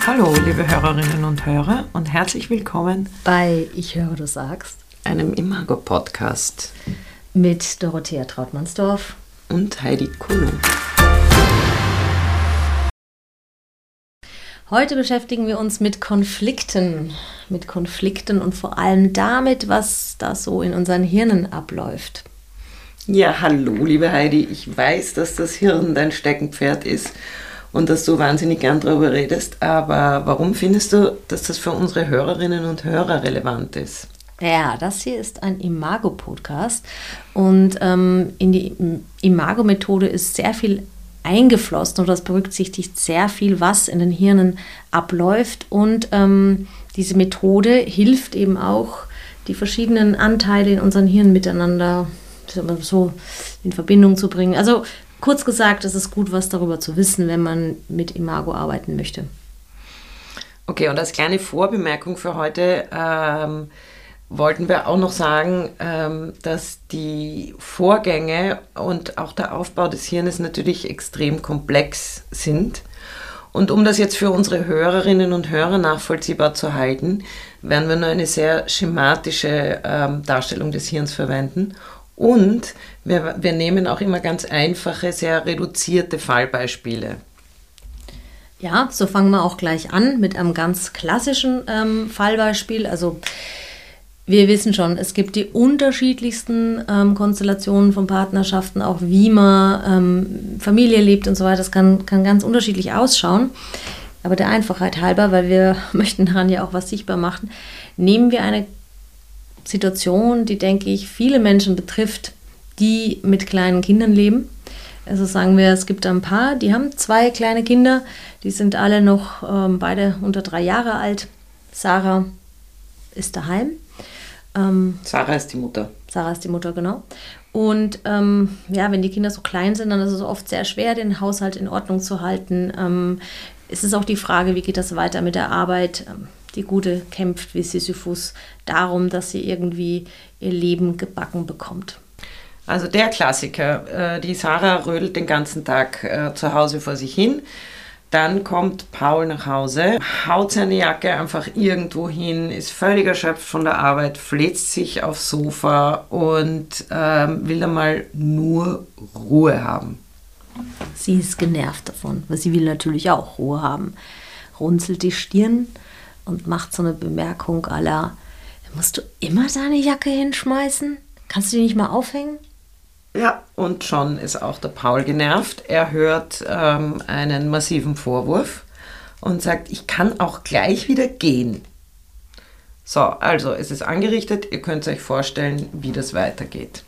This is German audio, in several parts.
Hallo, liebe Hörerinnen und Hörer und herzlich willkommen bei Ich höre, du sagst, einem Imago-Podcast mit Dorothea Trautmannsdorf und Heidi Kuhn. Heute beschäftigen wir uns mit Konflikten und vor allem damit, was da so in unseren Hirnen abläuft. Ja, hallo, liebe Heidi. Ich weiß, dass das Hirn dein Steckenpferd ist und dass du wahnsinnig gern darüber redest, aber warum findest du, dass das für unsere Hörerinnen und Hörer relevant ist? Ja, das hier ist ein Imago-Podcast und in die Imago-Methode ist sehr viel eingeflossen und das berücksichtigt sehr viel, was in den Hirnen abläuft und diese Methode hilft eben auch, die verschiedenen Anteile in unseren Hirnen miteinander so in Verbindung zu bringen. Also kurz gesagt, es ist gut, was darüber zu wissen, wenn man mit Imago arbeiten möchte. Okay, und als kleine Vorbemerkung für heute wollten wir auch noch sagen, dass die Vorgänge und auch der Aufbau des Hirnes natürlich extrem komplex sind. Und um das jetzt für unsere Hörerinnen und Hörer nachvollziehbar zu halten, werden wir nur eine sehr schematische Darstellung des Hirns verwenden. Und wir nehmen auch immer ganz einfache, sehr reduzierte Fallbeispiele. Ja, so fangen wir auch gleich an mit einem ganz klassischen Fallbeispiel. Also wir wissen schon, es gibt die unterschiedlichsten Konstellationen von Partnerschaften, auch wie man Familie lebt und so weiter. Das kann ganz unterschiedlich ausschauen. Aber der Einfachheit halber, weil wir möchten daran ja auch was sichtbar machen, nehmen wir eine Situation, die, denke ich, viele Menschen betrifft, die mit kleinen Kindern leben. Also sagen wir, es gibt ein Paar, die haben 2 kleine Kinder, die sind alle noch beide unter 3 Jahre alt. Sarah ist daheim. Sarah ist die Mutter. Sarah ist die Mutter, genau. Und wenn die Kinder so klein sind, dann ist es oft sehr schwer, den Haushalt in Ordnung zu halten. Es ist auch die Frage, wie geht das weiter mit der Arbeit? Die Gute kämpft wie Sisyphus darum, dass sie irgendwie ihr Leben gebacken bekommt. Also der Klassiker, die Sarah rödelt den ganzen Tag zu Hause vor sich hin. Dann kommt Paul nach Hause, haut seine Jacke einfach irgendwo hin, ist völlig erschöpft von der Arbeit, fläzt sich aufs Sofa und will einmal nur Ruhe haben. Sie ist genervt davon, weil sie will natürlich auch Ruhe haben. Runzelt die Stirn und macht so eine Bemerkung à la, musst du immer deine Jacke hinschmeißen? Kannst du die nicht mal aufhängen? Ja, und schon ist auch der Paul genervt. Er hört einen massiven Vorwurf und sagt, ich kann auch gleich wieder gehen. So, also es ist angerichtet, ihr könnt euch vorstellen, wie das weitergeht.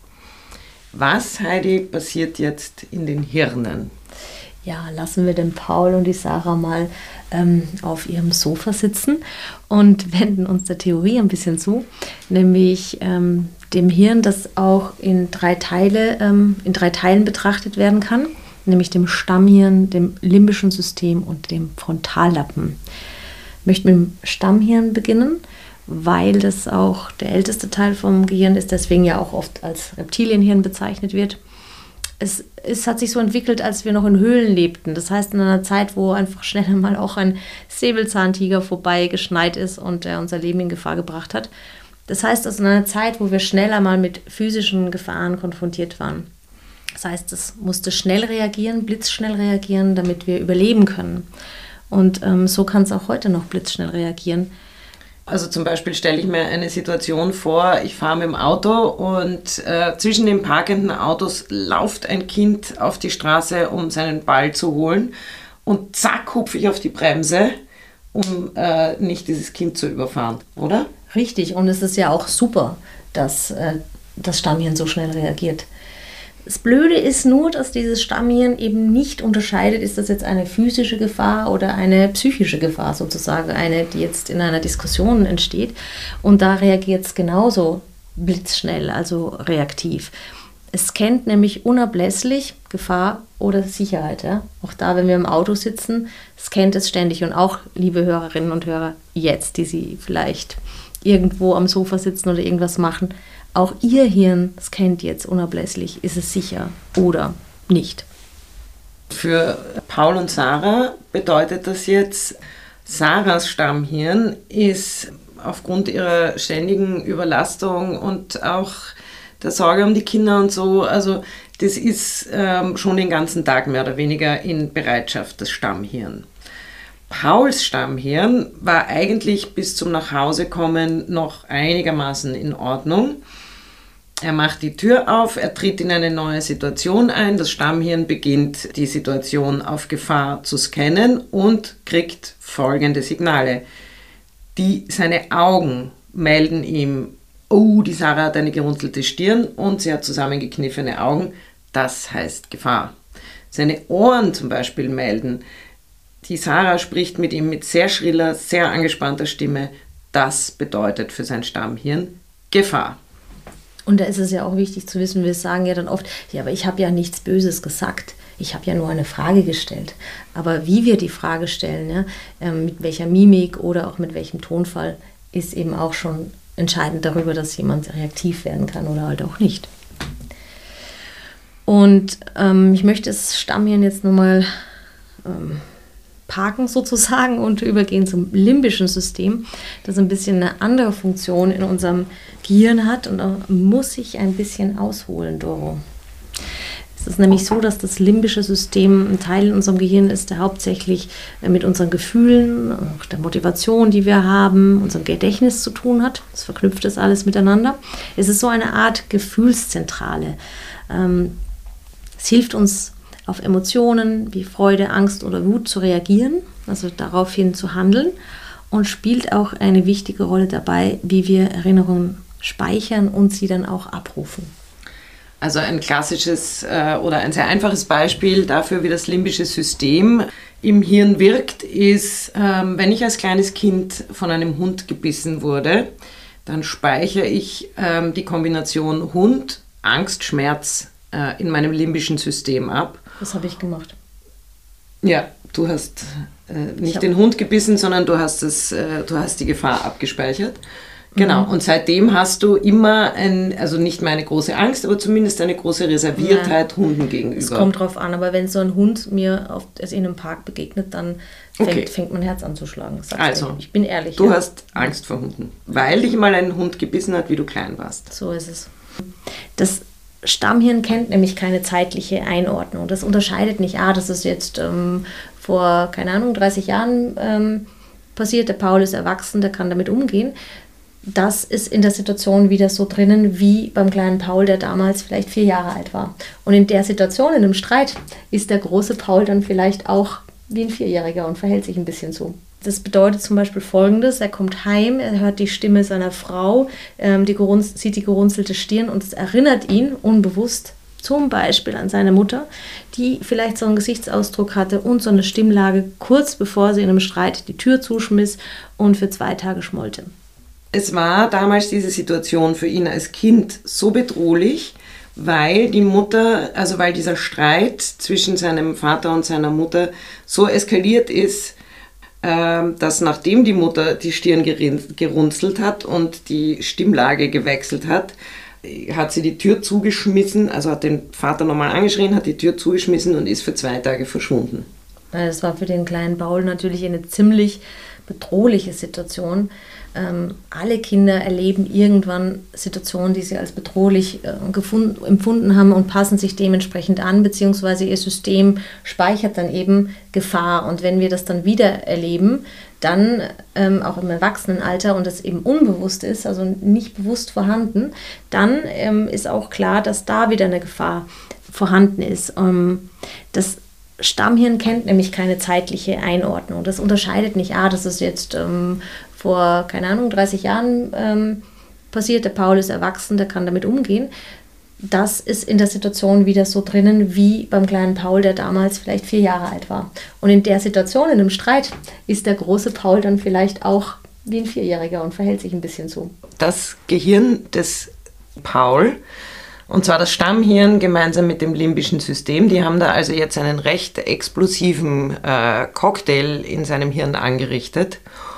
Was, Heidi, passiert jetzt in den Hirnen? Ja, lassen wir den Paul und die Sarah mal auf ihrem Sofa sitzen und wenden uns der Theorie ein bisschen zu, nämlich dem Hirn, das auch in 3 Teilen betrachtet werden kann, nämlich dem Stammhirn, dem limbischen System und dem Frontallappen. Ich möchte mit dem Stammhirn beginnen, weil das auch der älteste Teil vom Gehirn ist, deswegen ja auch oft als Reptilienhirn bezeichnet wird. Es hat sich so entwickelt, als wir noch in Höhlen lebten. Das heißt, in einer Zeit, wo einfach schnell mal auch ein Säbelzahntiger vorbeigeschneit ist und der unser Leben in Gefahr gebracht hat. Das heißt, also in einer Zeit, wo wir schneller mal mit physischen Gefahren konfrontiert waren. Das heißt, es musste schnell reagieren, blitzschnell reagieren, damit wir überleben können. Und so kann es auch heute noch blitzschnell reagieren. Also zum Beispiel stelle ich mir eine Situation vor, ich fahre mit dem Auto und zwischen den parkenden Autos lauft ein Kind auf die Straße, um seinen Ball zu holen und zack, hupfe ich auf die Bremse, um nicht dieses Kind zu überfahren, oder? Richtig, und es ist ja auch super, dass das Stammhirn so schnell reagiert. Das Blöde ist nur, dass dieses Stammhirn eben nicht unterscheidet, ist das jetzt eine physische Gefahr oder eine psychische Gefahr sozusagen, eine, die jetzt in einer Diskussion entsteht. Und da reagiert es genauso blitzschnell, also reaktiv. Es kennt nämlich unablässlich Gefahr oder Sicherheit. Ja? Auch da, wenn wir im Auto sitzen, es kennt es ständig. Und auch, liebe Hörerinnen und Hörer, jetzt, die Sie vielleicht irgendwo am Sofa sitzen oder irgendwas machen, auch Ihr Hirn scannt jetzt unablässig, ist es sicher oder nicht. Für Paul und Sarah bedeutet das jetzt, Sarahs Stammhirn ist aufgrund ihrer ständigen Überlastung und auch der Sorge um die Kinder und so, also das ist schon den ganzen Tag mehr oder weniger in Bereitschaft, das Stammhirn. Pauls Stammhirn war eigentlich bis zum Nachhausekommen noch einigermaßen in Ordnung. Er macht die Tür auf, er tritt in eine neue Situation ein, das Stammhirn beginnt die Situation auf Gefahr zu scannen und kriegt folgende Signale. Seine Augen melden ihm, oh, die Sarah hat eine gerunzelte Stirn und sie hat zusammengekniffene Augen, das heißt Gefahr. Seine Ohren zum Beispiel melden, die Sarah spricht mit ihm mit sehr schriller, sehr angespannter Stimme, das bedeutet für sein Stammhirn Gefahr. Und da ist es ja auch wichtig zu wissen, wir sagen ja dann oft, ja, aber ich habe ja nichts Böses gesagt. Ich habe ja nur eine Frage gestellt. Aber wie wir die Frage stellen, ja, mit welcher Mimik oder auch mit welchem Tonfall, ist eben auch schon entscheidend darüber, dass jemand reaktiv werden kann oder halt auch nicht. Und ich möchte das Stammhirn jetzt nochmal parken sozusagen und übergehen zum limbischen System, das ein bisschen eine andere Funktion in unserem Gehirn hat. Und da muss ich ein bisschen ausholen, Doro. Es ist nämlich so, dass das limbische System ein Teil in unserem Gehirn ist, der hauptsächlich mit unseren Gefühlen, auch der Motivation, die wir haben, unserem Gedächtnis zu tun hat. Das verknüpft das alles miteinander. Es ist so eine Art Gefühlszentrale. Es hilft uns, auf Emotionen wie Freude, Angst oder Wut zu reagieren, also daraufhin zu handeln, und spielt auch eine wichtige Rolle dabei, wie wir Erinnerungen speichern und sie dann auch abrufen. Also ein klassisches oder ein sehr einfaches Beispiel dafür, wie das limbische System im Hirn wirkt, ist, wenn ich als kleines Kind von einem Hund gebissen wurde, dann speichere ich die Kombination Hund, Angst, Schmerz in meinem limbischen System ab. Das habe ich gemacht. Ja, du hast nicht den Hund gebissen, sondern du hast die Gefahr abgespeichert. Genau, und seitdem hast du immer also nicht mehr eine große Angst, aber zumindest eine große Reserviertheit Hunden gegenüber. Es kommt drauf an, aber wenn so ein Hund mir in einem Park begegnet, dann fängt mein Herz an zu schlagen. Also, ich bin ehrlich. Du hast Angst vor Hunden, weil dich mal ein Hund gebissen hat, wie du klein warst. So ist es. Das Stammhirn kennt nämlich keine zeitliche Einordnung. Das unterscheidet nicht, das ist jetzt vor, 30 Jahren passiert, der Paul ist erwachsen, der kann damit umgehen. Das ist in der Situation wieder so drinnen wie beim kleinen Paul, der damals vielleicht 4 Jahre alt war. Und in der Situation, in einem Streit, ist der große Paul dann vielleicht auch wie ein 4-Jähriger und verhält sich ein bisschen so. Das bedeutet zum Beispiel Folgendes: Er kommt heim, er hört die Stimme seiner Frau, sieht die gerunzelte Stirn und es erinnert ihn unbewusst zum Beispiel an seine Mutter, die vielleicht so einen Gesichtsausdruck hatte und so eine Stimmlage, kurz bevor sie in einem Streit die Tür zuschmiss und für 2 Tage schmollte. Es war damals diese Situation für ihn als Kind so bedrohlich, weil weil dieser Streit zwischen seinem Vater und seiner Mutter so eskaliert ist, dass nachdem die Mutter die Stirn gerunzelt hat und die Stimmlage gewechselt hat, hat sie die Tür zugeschmissen, also hat den Vater nochmal angeschrien, hat die Tür zugeschmissen und ist für 2 Tage verschwunden. Das war für den kleinen Paul natürlich eine ziemlich bedrohliche Situation. Alle Kinder erleben irgendwann Situationen, die sie als bedrohlich empfunden haben und passen sich dementsprechend an, beziehungsweise ihr System speichert dann eben Gefahr. Und wenn wir das dann wieder erleben, dann auch im Erwachsenenalter und das eben unbewusst ist, also nicht bewusst vorhanden, dann ist auch klar, dass da wieder eine Gefahr vorhanden ist. Das Stammhirn kennt nämlich keine zeitliche Einordnung. Das unterscheidet nicht, das ist jetzt vor, 30 Jahren passiert, der Paul ist erwachsen, der kann damit umgehen. Das ist in der Situation wieder so drinnen wie beim kleinen Paul, der damals vielleicht 4 Jahre alt war. Und in der Situation, in einem Streit, ist der große Paul dann vielleicht auch wie ein 4-Jähriger und verhält sich ein bisschen so. Das Gehirn des Paul, und zwar das Stammhirn gemeinsam mit dem limbischen System, die haben da also jetzt einen recht explosiven Cocktail in seinem Hirn angerichtet.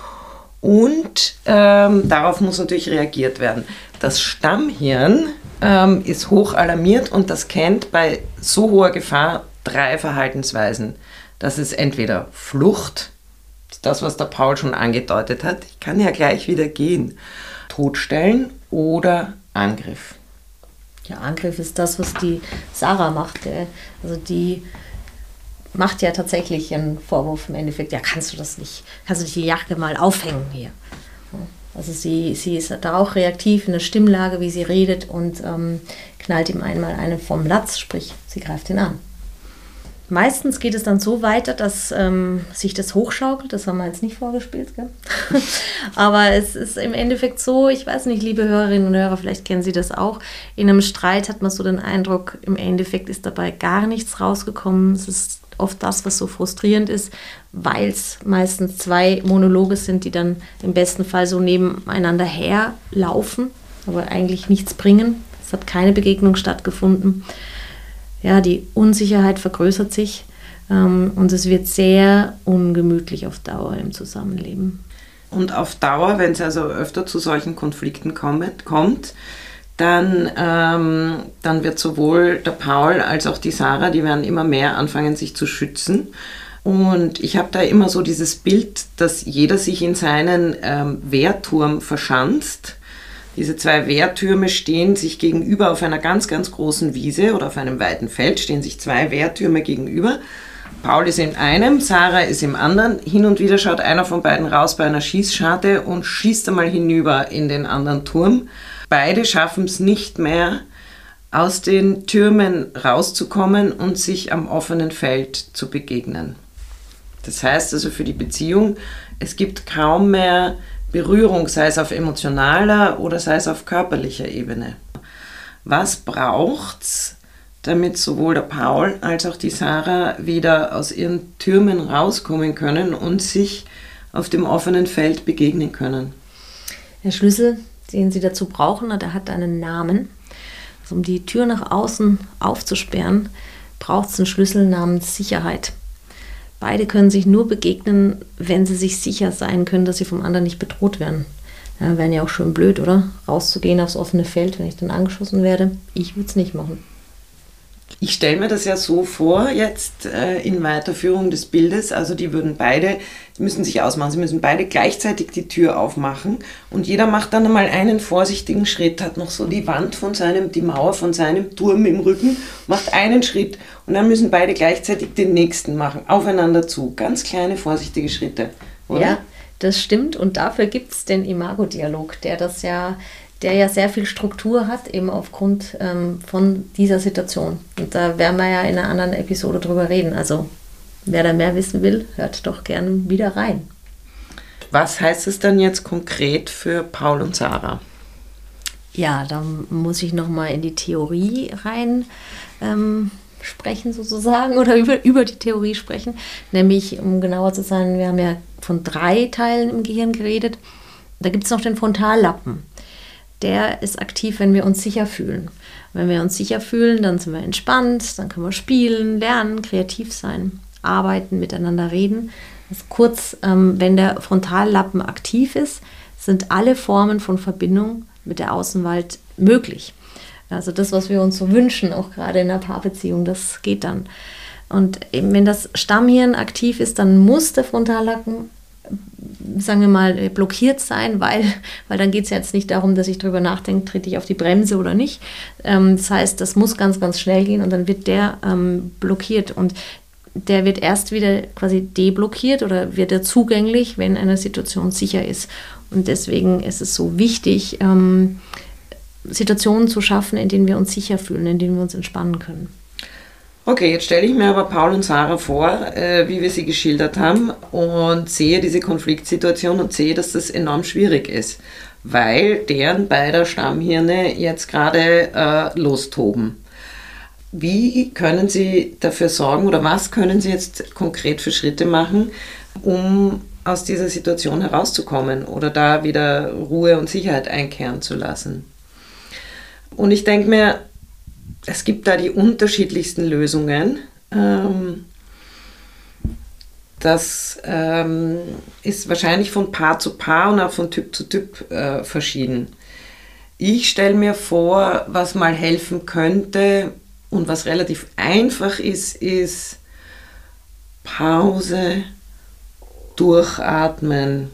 Und darauf muss natürlich reagiert werden. Das Stammhirn ist hoch alarmiert und das kennt bei so hoher Gefahr 3 Verhaltensweisen. Das ist entweder Flucht, das, was der Paul schon angedeutet hat. Ich kann ja gleich wieder gehen. Totstellen oder Angriff? Ja, Angriff ist das, was die Sarah macht. Also die macht ja tatsächlich einen Vorwurf im Endeffekt. Ja, kannst du das nicht? Kannst du die Jacke mal aufhängen hier? Also sie ist da auch reaktiv in der Stimmlage, wie sie redet und knallt ihm einmal einen vom Latz, sprich, sie greift ihn an. Meistens geht es dann so weiter, dass sich das hochschaukelt. Das haben wir jetzt nicht vorgespielt, gell? Aber es ist im Endeffekt so, ich weiß nicht, liebe Hörerinnen und Hörer, vielleicht kennen Sie das auch. In einem Streit hat man so den Eindruck, im Endeffekt ist dabei gar nichts rausgekommen. Es ist oft das, was so frustrierend ist, weil es meistens 2 Monologe sind, die dann im besten Fall so nebeneinander herlaufen, aber eigentlich nichts bringen. Es hat keine Begegnung stattgefunden. Ja, die Unsicherheit vergrößert sich und es wird sehr ungemütlich auf Dauer im Zusammenleben. Und auf Dauer, wenn es also öfter zu solchen Konflikten kommt, dann wird sowohl der Paul als auch die Sarah, die werden immer mehr anfangen, sich zu schützen. Und ich habe da immer so dieses Bild, dass jeder sich in seinen Wehrturm verschanzt. Diese 2 Wehrtürme stehen sich gegenüber auf einer ganz, ganz großen Wiese oder auf einem weiten Feld, stehen sich 2 Wehrtürme gegenüber. Paul ist in einem, Sarah ist im anderen. Hin und wieder schaut einer von beiden raus bei einer Schießscharte und schießt einmal hinüber in den anderen Turm. Beide schaffen es nicht mehr, aus den Türmen rauszukommen und sich am offenen Feld zu begegnen. Das heißt also für die Beziehung, es gibt kaum mehr Berührung, sei es auf emotionaler oder sei es auf körperlicher Ebene. Was braucht's, damit sowohl der Paul als auch die Sarah wieder aus ihren Türmen rauskommen können und sich auf dem offenen Feld begegnen können? Der Schlüssel, den sie dazu brauchen, der hat einen Namen. Also um die Tür nach außen aufzusperren, braucht es einen Schlüssel namens Sicherheit. Beide können sich nur begegnen, wenn sie sich sicher sein können, dass sie vom anderen nicht bedroht werden. Ja, wäre ja auch schön blöd, oder? Rauszugehen aufs offene Feld, wenn ich dann angeschossen werde. Ich würde es nicht machen. Ich stelle mir das ja so vor, jetzt in Weiterführung des Bildes, also die müssen sich ausmachen, sie müssen beide gleichzeitig die Tür aufmachen und jeder macht dann einmal einen vorsichtigen Schritt, hat noch so die Mauer von seinem Turm im Rücken, macht einen Schritt und dann müssen beide gleichzeitig den nächsten machen, aufeinander zu, ganz kleine, vorsichtige Schritte, oder? Ja, das stimmt und dafür gibt es den Imago-Dialog, der ja sehr viel Struktur hat, eben aufgrund von dieser Situation. Und da werden wir ja in einer anderen Episode drüber reden. Also wer da mehr wissen will, hört doch gerne wieder rein. Was heißt es dann jetzt konkret für Paul und Sarah? Ja, da muss ich nochmal in die Theorie rein sprechen sozusagen oder über die Theorie sprechen. Nämlich, um genauer zu sein, wir haben ja von 3 Teilen im Gehirn geredet. Da gibt es noch den Frontallappen. Der ist aktiv, wenn wir uns sicher fühlen. Wenn wir uns sicher fühlen, dann sind wir entspannt, dann können wir spielen, lernen, kreativ sein, arbeiten, miteinander reden. Also kurz, wenn der Frontallappen aktiv ist, sind alle Formen von Verbindung mit der Außenwelt möglich. Also das, was wir uns so wünschen, auch gerade in einer Paarbeziehung, das geht dann. Und eben, wenn das Stammhirn aktiv ist, dann muss der Frontallappen, sagen wir mal, blockiert sein, weil dann geht es ja jetzt nicht darum, dass ich darüber nachdenke, trete ich auf die Bremse oder nicht. Das heißt, das muss ganz, ganz schnell gehen und dann wird der blockiert und der wird erst wieder quasi deblockiert oder wird er zugänglich, wenn eine Situation sicher ist. Und deswegen ist es so wichtig, Situationen zu schaffen, in denen wir uns sicher fühlen, in denen wir uns entspannen können. Okay, jetzt stelle ich mir aber Paul und Sarah vor, wie wir sie geschildert haben und sehe diese Konfliktsituation und sehe, dass das enorm schwierig ist, weil deren beider Stammhirne jetzt gerade lostoben. Wie können Sie dafür sorgen oder was können Sie jetzt konkret für Schritte machen, um aus dieser Situation herauszukommen oder da wieder Ruhe und Sicherheit einkehren zu lassen? Und ich denke mir, es gibt da die unterschiedlichsten Lösungen. Das ist wahrscheinlich von Paar zu Paar und auch von Typ zu Typ verschieden. Ich stelle mir vor, was mal helfen könnte und was relativ einfach ist Pause, durchatmen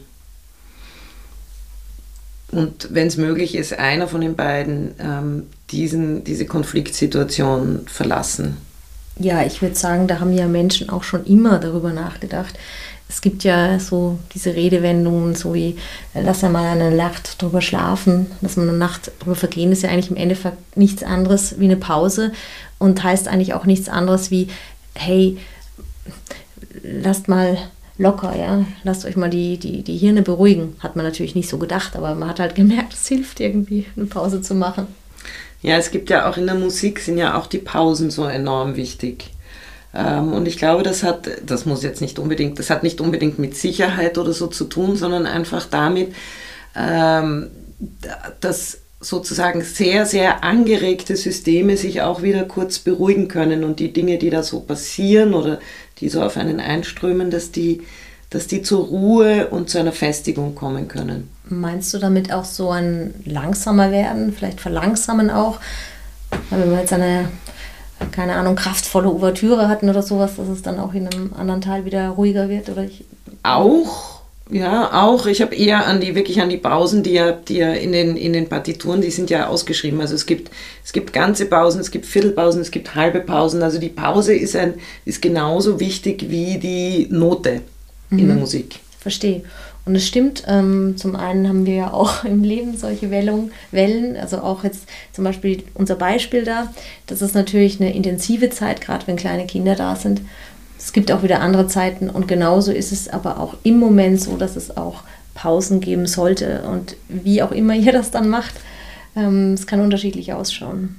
und wenn es möglich ist, einer von den beiden diese Konfliktsituation verlassen. Ja, ich würde sagen, da haben ja Menschen auch schon immer darüber nachgedacht. Es gibt ja so diese Redewendungen, so wie, lass einmal eine Nacht drüber schlafen, lass mal eine Nacht drüber vergehen, ist ja eigentlich im Endeffekt nichts anderes wie eine Pause und heißt eigentlich auch nichts anderes wie, hey, lasst mal locker, ja, lasst euch mal die Hirne beruhigen. Hat man natürlich nicht so gedacht, aber man hat halt gemerkt, es hilft irgendwie, eine Pause zu machen. Ja, es gibt ja auch in der Musik, sind ja auch die Pausen so enorm wichtig. Und ich glaube, das hat nicht unbedingt mit Sicherheit oder so zu tun, sondern einfach damit, dass sozusagen sehr, sehr angeregte Systeme sich auch wieder kurz beruhigen können und die Dinge, die da so passieren oder die so auf einen einströmen, dass die zur Ruhe und zu einer Festigung kommen können. Meinst du damit auch so ein langsamer werden, vielleicht verlangsamen auch? Weil wenn wir jetzt eine, keine Ahnung, kraftvolle Ouvertüre hatten oder sowas, dass es dann auch in einem anderen Teil wieder ruhiger wird? Oder auch. Ich habe eher an die Pausen, die ja in den Partituren, die sind ja ausgeschrieben. Also es gibt ganze Pausen, es gibt Viertelpausen, es gibt halbe Pausen. Also die Pause ist genauso wichtig wie die Note in der Musik. Verstehe. Und es stimmt, zum einen haben wir ja auch im Leben solche Wellen, also auch jetzt zum Beispiel unser Beispiel da, das ist natürlich eine intensive Zeit, gerade wenn kleine Kinder da sind. Es gibt auch wieder andere Zeiten und genauso ist es aber auch im Moment so, dass es auch Pausen geben sollte und wie auch immer ihr das dann macht, es kann unterschiedlich ausschauen.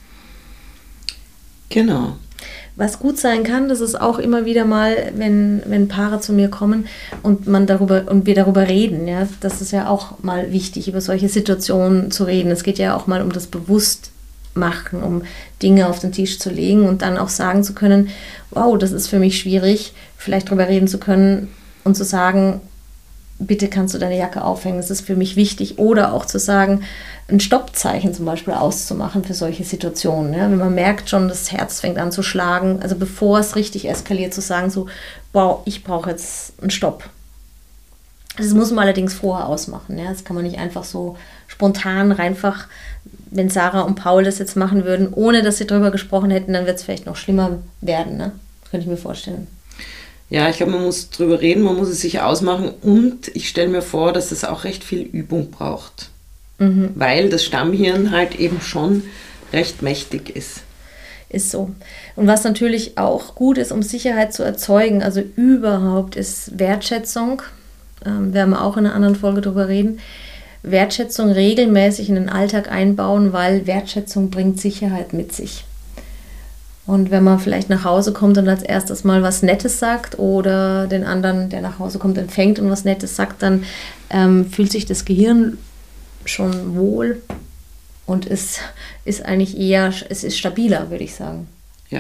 Genau. Was gut sein kann, das ist auch immer wieder mal, wenn Paare zu mir kommen und wir darüber reden, ja, das ist ja auch mal wichtig, über solche Situationen zu reden. Es geht ja auch mal um das Bewusstmachen, um Dinge auf den Tisch zu legen und dann auch sagen zu können, wow, das ist für mich schwierig, vielleicht darüber reden zu können und zu sagen, bitte kannst du deine Jacke aufhängen, das ist für mich wichtig. Oder auch zu sagen, ein Stoppzeichen zum Beispiel auszumachen für solche Situationen. Ja? Wenn man merkt schon, das Herz fängt an zu schlagen, also bevor es richtig eskaliert, zu sagen so, wow, ich brauche jetzt einen Stopp. Das muss man allerdings vorher ausmachen. Ja? Das kann man nicht einfach so spontan einfach, wenn Sarah und Paul das jetzt machen würden, ohne dass sie darüber gesprochen hätten, dann wird es vielleicht noch schlimmer werden. Ne? Das könnte ich mir vorstellen. Ja, ich glaube, man muss drüber reden, man muss es sich ausmachen und ich stelle mir vor, dass es auch recht viel Übung braucht, weil das Stammhirn halt eben schon recht mächtig ist. Ist so. Und was natürlich auch gut ist, um Sicherheit zu erzeugen, also überhaupt, ist Wertschätzung. Werden wir auch in einer anderen Folge drüber reden. Wertschätzung regelmäßig in den Alltag einbauen, weil Wertschätzung bringt Sicherheit mit sich. Und wenn man vielleicht nach Hause kommt und als erstes mal was Nettes sagt oder den anderen, der nach Hause kommt, empfängt und was Nettes sagt, dann fühlt sich das Gehirn schon wohl und es ist eigentlich es ist stabiler, würde ich sagen. Ja.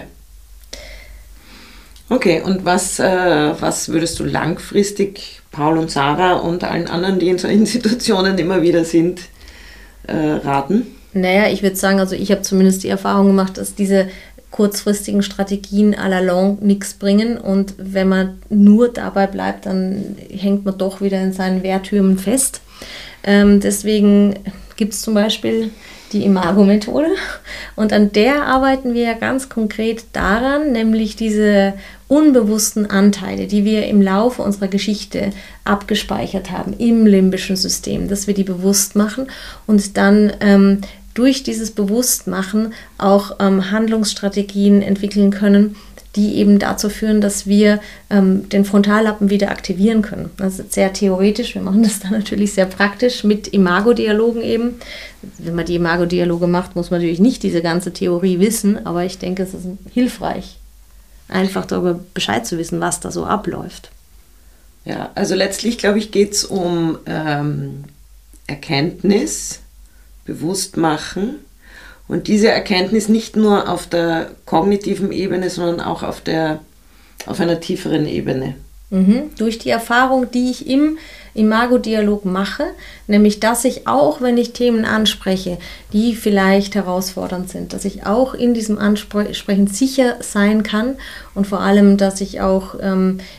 Okay, und was würdest du langfristig Paul und Sarah und allen anderen, die in solchen Situationen immer wieder sind, raten? Naja, ich würde sagen, also ich habe zumindest die Erfahrung gemacht, dass diese kurzfristigen Strategien à la longue nichts bringen und wenn man nur dabei bleibt, dann hängt man doch wieder in seinen Wehrtürmen fest. Deswegen gibt es zum Beispiel die Imago-Methode und an der arbeiten wir ja ganz konkret daran, nämlich diese unbewussten Anteile, die wir im Laufe unserer Geschichte abgespeichert haben im limbischen System, dass wir die bewusst machen und dann durch dieses Bewusstmachen auch Handlungsstrategien entwickeln können, die eben dazu führen, dass wir den Frontallappen wieder aktivieren können. Das ist sehr theoretisch, wir machen das dann natürlich sehr praktisch mit Imago-Dialogen eben. Wenn man die Imago-Dialoge macht, muss man natürlich nicht diese ganze Theorie wissen, aber ich denke, es ist hilfreich, einfach darüber Bescheid zu wissen, was da so abläuft. Ja, also letztlich, glaube ich, geht es um Erkenntnis, Bewusstmachen und diese Erkenntnis nicht nur auf der kognitiven Ebene, sondern auch auf einer tieferen Ebene. Durch die Erfahrung, die ich im Imago-Dialog mache, nämlich, dass ich auch, wenn ich Themen anspreche, die vielleicht herausfordernd sind, dass ich auch in diesem Ansprechen sicher sein kann und vor allem, dass ich auch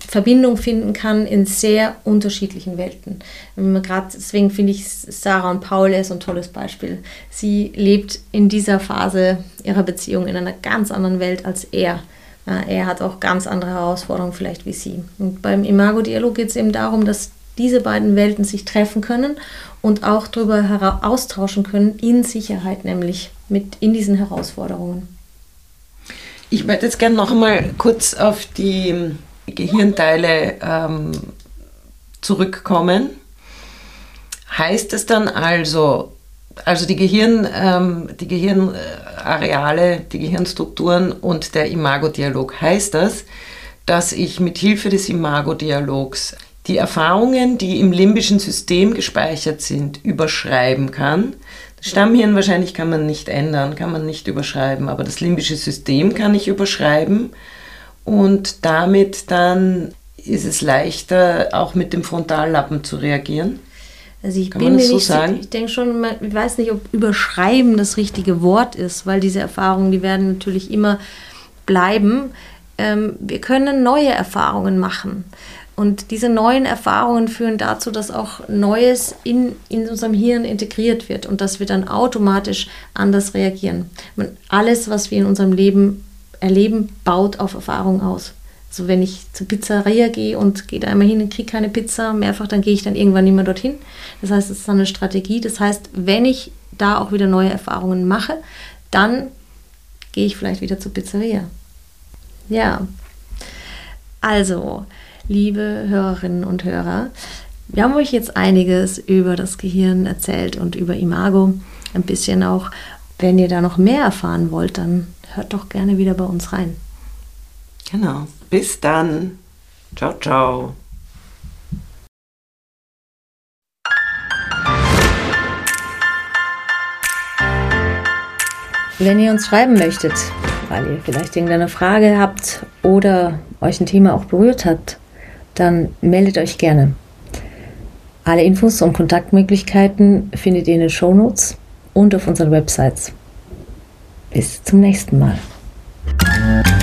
Verbindung finden kann in sehr unterschiedlichen Welten. Deswegen finde ich Sarah und Paul so ein tolles Beispiel. Sie lebt in dieser Phase ihrer Beziehung in einer ganz anderen Welt als er. Er hat auch ganz andere Herausforderungen vielleicht wie sie. Und beim Imago-Dialog geht es eben darum, dass diese beiden Welten sich treffen können und auch darüber austauschen können, in Sicherheit, nämlich in diesen Herausforderungen. Ich möchte jetzt gerne noch einmal kurz auf die Gehirnteile zurückkommen. Heißt es dann also die Gehirnareale, die Gehirnstrukturen und der Imago-Dialog, heißt das, dass ich mit Hilfe des Imago-Dialogs die Erfahrungen, die im limbischen System gespeichert sind, überschreiben kann? Das Stammhirn wahrscheinlich kann man nicht ändern, kann man nicht überschreiben, aber das limbische System kann ich überschreiben und damit dann ist es leichter, auch mit dem Frontallappen zu reagieren. Also ich bin mir nicht sicher, ich denke schon, ich weiß nicht, ob überschreiben das richtige Wort ist, weil diese Erfahrungen, die werden natürlich immer bleiben. Wir können neue Erfahrungen machen. Und diese neuen Erfahrungen führen dazu, dass auch Neues in unserem Hirn integriert wird und dass wir dann automatisch anders reagieren. Alles, was wir in unserem Leben erleben, baut auf Erfahrung aus. Also wenn ich zur Pizzeria gehe und gehe da einmal hin und kriege keine Pizza mehrfach, dann gehe ich dann irgendwann nicht mehr dorthin. Das heißt, es ist dann eine Strategie. Das heißt, wenn ich da auch wieder neue Erfahrungen mache, dann gehe ich vielleicht wieder zur Pizzeria. Ja, also liebe Hörerinnen und Hörer, wir haben euch jetzt einiges über das Gehirn erzählt und über Imago. Ein bisschen auch, wenn ihr da noch mehr erfahren wollt, dann hört doch gerne wieder bei uns rein. Genau. Bis dann. Ciao, ciao. Wenn ihr uns schreiben möchtet, weil ihr vielleicht irgendeine Frage habt oder euch ein Thema auch berührt hat, dann meldet euch gerne. Alle Infos und Kontaktmöglichkeiten findet ihr in den Shownotes und auf unseren Websites. Bis zum nächsten Mal.